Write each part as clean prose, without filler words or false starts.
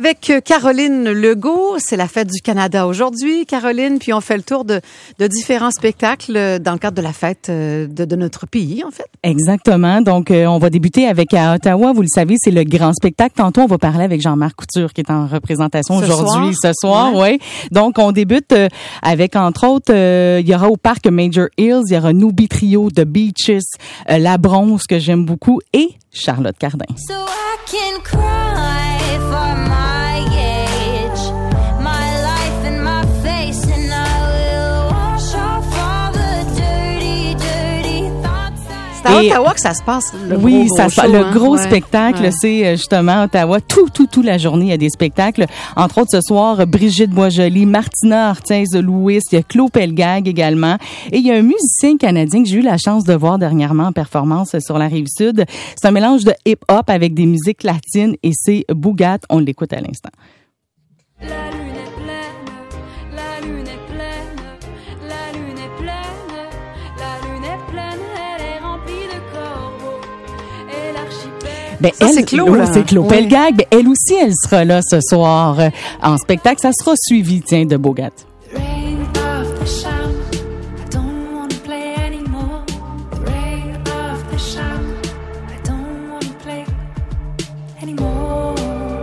Avec Caroline Legault, c'est la fête du Canada aujourd'hui, Caroline, puis on fait le tour de différents spectacles dans le cadre de la fête de notre pays, en fait. Exactement. Donc, on va débuter avec à Ottawa. Vous le savez, c'est le grand spectacle. Tantôt, on va parler avec Jean-Marc Couture, qui est en représentation ce soir. Ouais. Donc, on débute avec, entre autres, il y aura au parc Major Hills, il y aura Nubi Trio, The Beaches, La Bronze, que j'aime beaucoup, et Charlotte Cardin. So I can cry for my age, my life and my face, and I will wash off all the dirty, dirty thoughts. C'est à Ottawa que ça se passe, le gros spectacle, c'est justement à Ottawa. Tout la journée, il y a des spectacles. Entre autres, ce soir, Brigitte Boisjoli, Martina Ortiz-Louis, il y a Claude Pelgag également. Et il y a un musicien canadien que j'ai eu la chance de voir dernièrement en performance sur la Rive-Sud. C'est un mélange de hip-hop avec des musiques latines et c'est Boogat. On l'écoute à l'instant. La lune est pleine, la lune est pleine, la lune est pleine, la lune est pleine, elle est remplie de corbeaux et l'archipel. Ça, c'est Claude, là. C'est Claude Pelgag. Ben, elle aussi, elle sera là ce soir en spectacle. Ça sera suivi, de Boogat. Rain of the sham, I don't want to play anymore. Rain of the sham, I don't want to play anymore.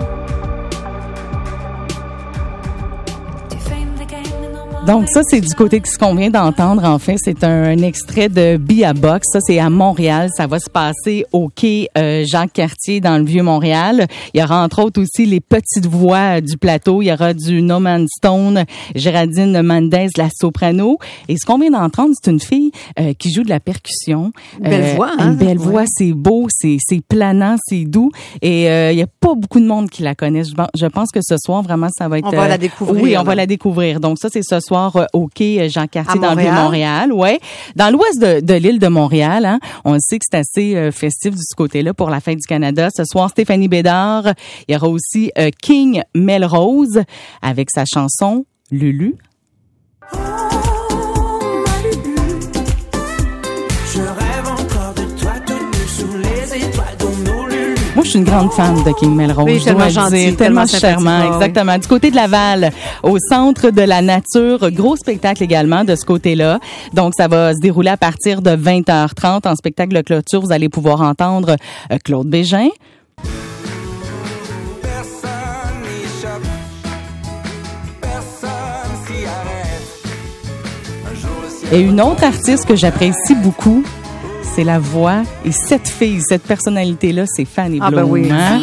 Donc ça, c'est du côté de ce qu'on vient d'entendre. En fait, c'est un extrait de Be A Box. Ça, c'est à Montréal. Ça va se passer au quai Jacques-Cartier dans le Vieux-Montréal. Il y aura entre autres aussi les petites voix du plateau. Il y aura du No Man Stone, Géraldine Mendez, la soprano. Et ce qu'on vient d'entendre, c'est une fille qui joue de la percussion. Belle voix, hein? Une belle voix, c'est beau, c'est planant, c'est doux. Et il y a pas beaucoup de monde qui la connaît. Je pense que ce soir, vraiment, ça va être... On va la découvrir. Oui, on va la découvrir. Donc ça, c'est ce soir au quai Jean-Cartier dans le Vieux-Montréal. Ouais. Dans l'ouest de l'île de Montréal, hein, on sait que c'est assez festif de ce côté-là pour la fête du Canada. Ce soir, Stéphanie Bédard. Il y aura aussi King Melrose avec sa chanson Lulu. Moi, je suis une grande fan de King Melrose. Oui, tellement gentil, tellement charmant, exactement. Du côté de Laval, au Centre de la Nature, gros spectacle également de ce côté-là. Donc, ça va se dérouler à partir de 20h30 en spectacle de clôture. Vous allez pouvoir entendre Claude Bégin. Et une autre artiste que j'apprécie beaucoup, c'est la voix et cette fille, cette personnalité-là, c'est Fanny Bloom. Ah ben oui. Hein?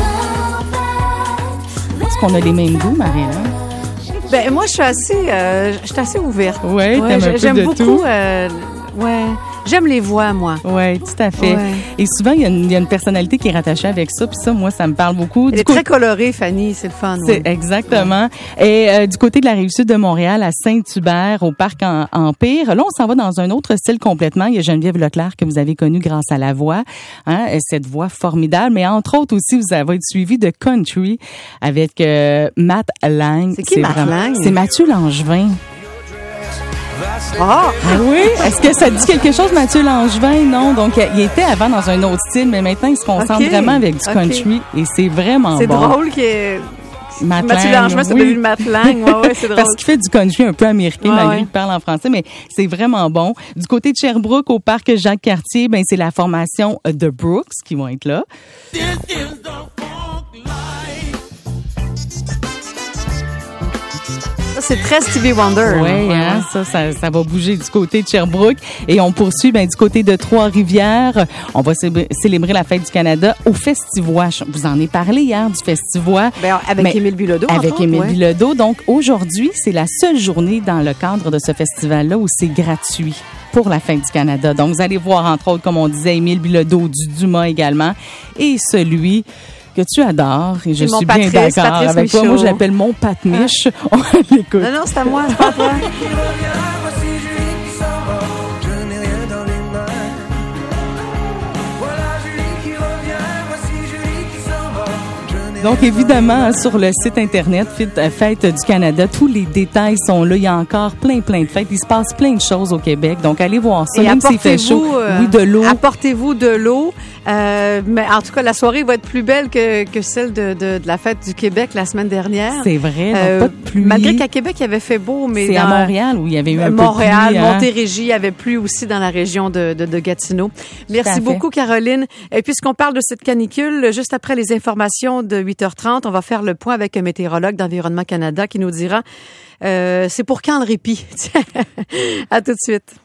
Est-ce qu'on a les mêmes goûts, Marie-Hélène? Ben moi, je suis assez ouverte. Oui, t'aimes un peu j'aime de beaucoup, tout. J'aime les voix, moi. Oui, tout à fait. Ouais. Et souvent, il y a une personnalité qui est rattachée avec ça, puis ça, moi, ça me parle beaucoup. Elle est très colorée, Fanny, c'est le fun. C'est exactement. Et du côté de la Rive-Sud de Montréal, à Saint-Hubert, au parc Empire, là, on s'en va dans un autre style complètement. Il y a Geneviève Leclerc que vous avez connue grâce à la voix, hein, cette voix formidable. Mais entre autres aussi, vous allez être suivi de country avec Matt Lang. C'est qui Matt Lang? C'est Mathieu Langevin. Ah oui? Est-ce que ça dit quelque chose, Mathieu Langevin? Non. Donc, il était avant dans un autre style, mais maintenant, il se concentre vraiment avec du country et c'est vraiment c'est bon. C'est drôle qu'il y ait... Mathieu Langevin, c'est devenu Matt Lang. Ouais, c'est drôle. Parce qu'il fait du country un peu américain, malgré qu'il parle en français, mais c'est vraiment bon. Du côté de Sherbrooke, au parc Jacques-Cartier, ben, c'est la formation The Brooks qui vont être là. Ça, c'est très Stevie Wonder. Oui, hein, ça va bouger du côté de Sherbrooke. Et on poursuit du côté de Trois-Rivières. On va célébrer la fête du Canada au Festivois. Je vous en ai parlé hier du Festivois. Avec Émile Bilodeau. Avec Émile Bilodeau. Donc, aujourd'hui, c'est la seule journée dans le cadre de ce festival-là où c'est gratuit pour la fête du Canada. Donc, vous allez voir, entre autres, comme on disait, Émile Bilodeau, du Dumas également, et celui que tu adores, et je suis bien d'accord avec toi. Moi, je l'appelle mon Pat Mich. On l'écoute. Non, c'est à moi, c'est pas à toi. Donc, évidemment, sur le site Internet Fête du Canada, tous les détails sont là. Il y a encore plein de fêtes. Il se passe plein de choses au Québec. Donc, allez voir ça, et même s'il fait chaud. Oui, de l'eau. Apportez-vous de l'eau. Mais en tout cas, la soirée va être plus belle que celle de la fête du Québec la semaine dernière. C'est vrai, donc pas de pluie. Malgré qu'à Québec, il avait fait beau, mais c'est à Montréal où il y avait eu un peu de Montréal, pluie. Montérégie, il y avait plu aussi dans la région de Gatineau. Merci beaucoup, Caroline. Et puisqu'on parle de cette canicule, juste après les informations de 8h30, on va faire le point avec un météorologue d'Environnement Canada qui nous dira c'est pour quand le répit? À tout de suite.